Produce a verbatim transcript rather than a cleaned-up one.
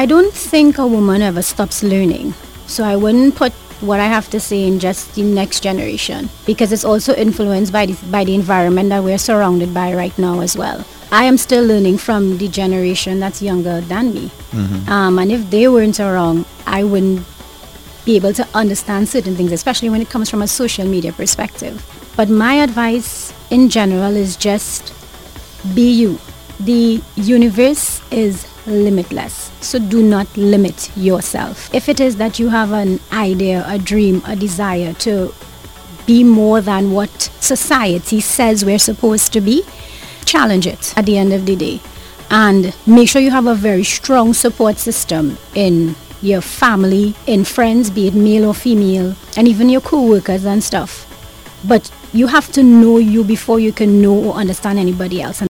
I don't think a woman ever stops learning. So I wouldn't put what I have to say in just the next generation, because it's also influenced by the, by the environment that we're surrounded by right now as well. I am still learning from the generation that's younger than me. Mm-hmm. Um, and if they weren't around, I wouldn't be able to understand certain things, especially when it comes from a social media perspective. But my advice in general is just be you. The universe is limitless, so do not limit yourself. If it is that you have an idea, a dream, a desire to be more than what society says we're supposed to be, challenge it at the end of the day, and make sure you have a very strong support system in your family, in friends, be it male or female, and even your co-workers and stuff. But you have to know you before you can know or understand anybody else.